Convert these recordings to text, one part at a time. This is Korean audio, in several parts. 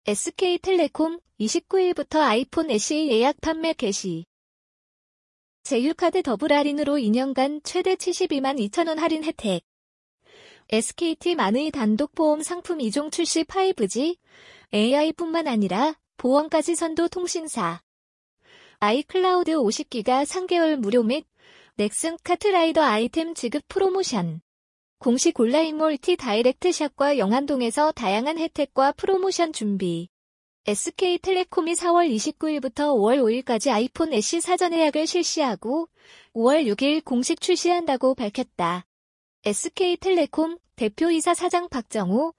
SK텔레콤 29일부터 아이폰 SE 예약 판매 개시. 제휴카드 더블 할인으로 2년간 최대 72만 2천원 할인 혜택. SKT-만의 단독 보험 상품 2종 출시 5G, AI뿐만 아니라 보험까지 선도 통신사. 아이클라우드 50기가 3개월 무료 및 넥슨 카트라이더 아이템 지급 프로모션. 공식 온라인 멀티 다이렉트샵과 영안동에서 다양한 혜택과 프로모션 준비. SK텔레콤이 4월 29일부터 5월 5일까지 아이폰 SE 사전 예약을 실시하고 5월 6일 공식 출시한다고 밝혔다. SK텔레콤 대표이사 사장 박정우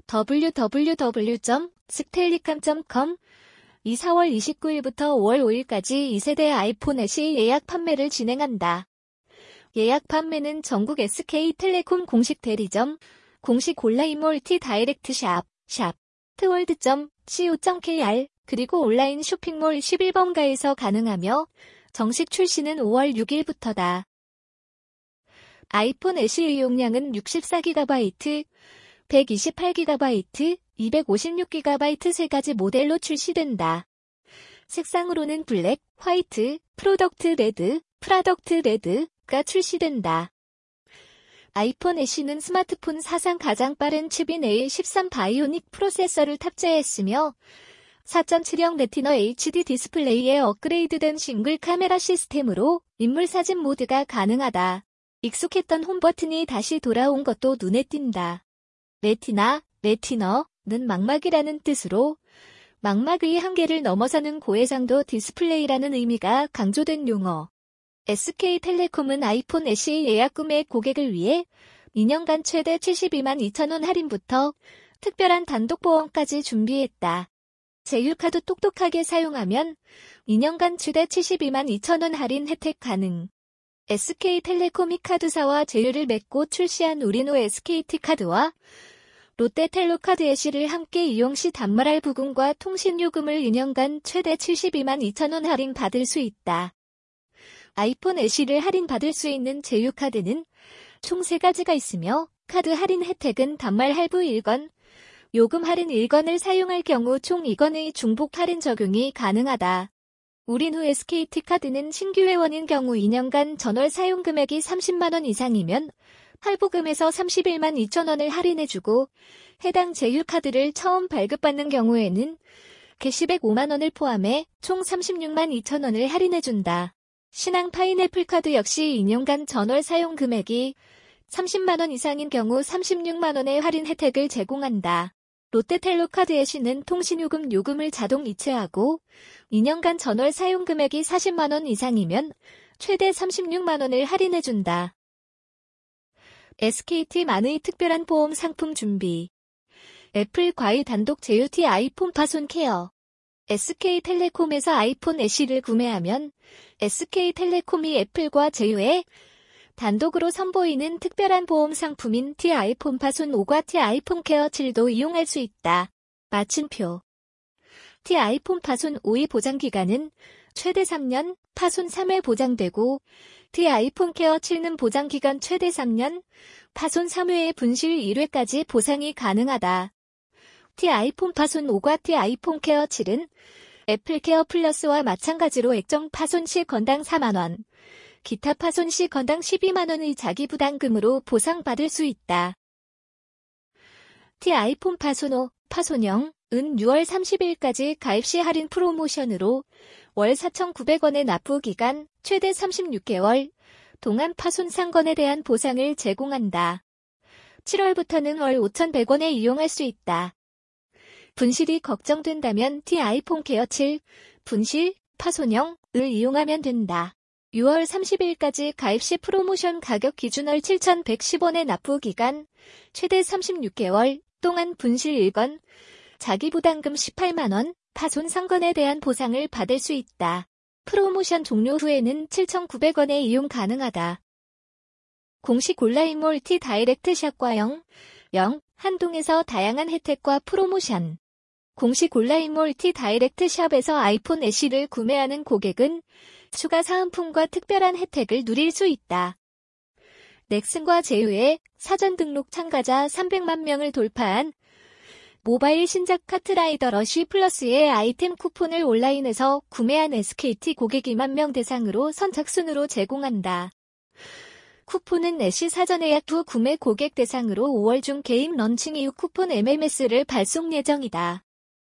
www.stellicom.com 이 4월 29일부터 5월 5일까지 2세대 아이폰 SE 예약 판매를 진행한다. 예약 판매는 전국 SK텔레콤 공식 대리점, 공식 온라인 멀티 다이렉트 샵, 트월드.co.kr, 그리고 온라인 쇼핑몰 11번가에서 가능하며 정식 출시는 5월 6일부터다. 아이폰 SE 용량은 64GB, 128GB, 256GB 세 가지 모델로 출시된다. 색상으로는 블랙, 화이트, 프로덕트 레드가 출시된다. 아이폰 SE는 스마트폰 사상 가장 빠른 칩인 A13 바이오닉 프로세서를 탑재했으며 4.7형 레티너 HD 디스플레이에 업그레이드된 싱글 카메라 시스템으로 인물 사진 모드가 가능하다. 익숙했던 홈 버튼이 다시 돌아온 것도 눈에 띈다. 레티너는 망막이라는 뜻으로 망막의 한계를 넘어서는 고해상도 디스플레이라는 의미가 강조된 용어. SK텔레콤은 아이폰 SE 예약 구매 고객을 위해 2년간 최대 72만 2천원 할인부터 특별한 단독보험까지 준비했다. 제휴카드 똑똑하게 사용하면 2년간 최대 72만 2천원 할인 혜택 가능. SK텔레콤이 카드사와 제휴를 맺고 출시한 우리노 SKT카드와 롯데텔로카드 SE를 함께 이용 시 단말할 부금과 통신요금을 2년간 최대 72만 2천원 할인 받을 수 있다. 아이폰 SE를 할인받을 수 있는 제휴카드는 총 3가지가 있으며 카드 할인 혜택은 단말 할부 1건, 요금 할인 1건을 사용할 경우 총 2건의 중복 할인 적용이 가능하다. 우리노 SKT카드는 신규 회원인 경우 2년간 전월 사용 금액이 30만원 이상이면 할부금에서 31만 2천원을 할인해주고 해당 제휴카드를 처음 발급받는 경우에는 캐시백 5만원을 포함해 총 36만 2천원을 할인해준다. 신한 파인애플 카드 역시 2년간 전월 사용 금액이 30만원 이상인 경우 36만원의 할인 혜택을 제공한다. 롯데텔로카드 SE는 통신요금을 자동 이체하고 2년간 전월 사용 금액이 40만원 이상이면 최대 36만원을 할인해준다. SKT-만의 특별한 보험 상품 준비. 애플 과의 단독 제휴 T 아이폰 파손 케어. SK텔레콤에서 아이폰 SE를 구매하면 SK텔레콤이 애플과 제휴해 단독으로 선보이는 특별한 보험 상품인 T 아이폰 파손 5과 T 아이폰 케어 7도 이용할 수 있다. 마침표. T 아이폰 파손 5의 보장기간은 최대 3년, 파손 3회 보장되고 T 아이폰 케어 7는 보장기간 최대 3년, 파손 3회에 분실 1회까지 보상이 가능하다. T 아이폰 파손 5과 T 아이폰 케어 7은 애플 케어 플러스와 마찬가지로 액정 파손 시 건당 4만원, 기타 파손 시 건당 12만원의 자기부담금으로 보상받을 수 있다. T 아이폰 파손 5, 파손형은 6월 30일까지 가입 시 할인 프로모션으로 월 4,900원의 납부 기간 최대 36개월 동안 파손 상건에 대한 보상을 제공한다. 7월부터는 월 5,100원에 이용할 수 있다. 분실이 걱정된다면 T 아이폰 케어 7, 분실, 파손형을 이용하면 된다. 6월 30일까지 가입 시 프로모션 가격 기준 월 7,110원의 납부 기간, 최대 36개월 동안 분실 1건, 자기부담금 18만원, 파손 상건에 대한 보상을 받을 수 있다. 프로모션 종료 후에는 7,900원에 이용 가능하다. 공식 온라인 멀티 다이렉트 샵과 한동에서 다양한 혜택과 프로모션. 공식 온라인 멀티 다이렉트 샵에서 아이폰 SE를 구매하는 고객은 추가 사은품과 특별한 혜택을 누릴 수 있다. 넥슨과 제휴해 사전 등록 참가자 300만 명을 돌파한 모바일 신작 카트라이더 러쉬 플러스의 아이템 쿠폰을 온라인에서 구매한 SKT 고객 2만 명 대상으로 선착순으로 제공한다. 쿠폰은 애쉬 사전 예약 후 구매 고객 대상으로 5월 중 게임 런칭 이후 쿠폰 MMS를 발송 예정이다.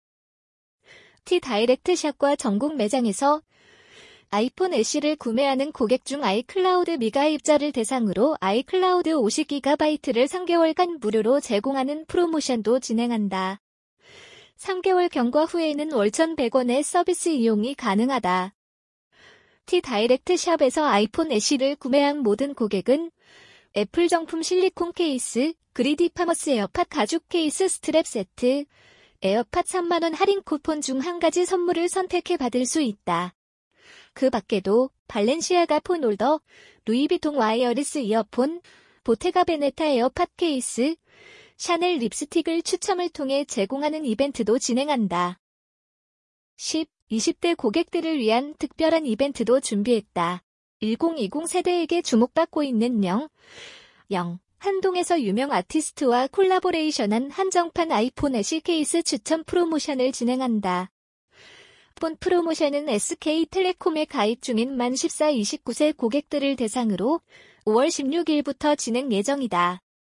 T다이렉트샵과 전국 매장에서 아이폰 애쉬를 구매하는 고객 중 아이클라우드 미가입자를 대상으로 아이클라우드 50GB를 3개월간 무료로 제공하는 프로모션도 진행한다. 3개월 경과 후에는 월 1,100원의 서비스 이용이 가능하다. T다이렉트샵에서 아이폰 애쉬를 구매한 모든 고객은 애플 정품 실리콘 케이스, 그리디 파머스 에어팟 가죽 케이스 스트랩 세트, 에어팟 3만원 할인 쿠폰 중 한 가지 선물을 선택해 받을 수 있다. 그 밖에도 발렌시아가 폰 홀더, 루이비통 와이어리스 이어폰, 보테가 베네타 에어팟 케이스, 샤넬 립스틱을 추첨을 통해 제공하는 이벤트도 진행한다. 10, 20대 고객들을 위한 특별한 이벤트도 준비했다. 1020 세대에게 주목받고 있는 한동에서 유명 아티스트와 콜라보레이션한 한정판 아이폰 애쉬 케이스 추첨 프로모션을 진행한다. 본 프로모션은 SK텔레콤에 가입 중인 만 14, 29세 고객들을 대상으로 5월 16일부터 진행 예정이다.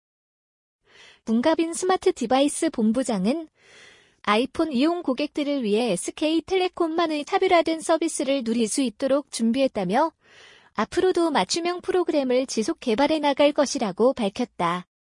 문가빈 스마트 디바이스 본부장은 아이폰 이용 고객들을 위해 SK텔레콤만의 차별화된 서비스를 누릴 수 있도록 준비했다며 앞으로도 맞춤형 프로그램을 지속 개발해 나갈 것이라고 밝혔다.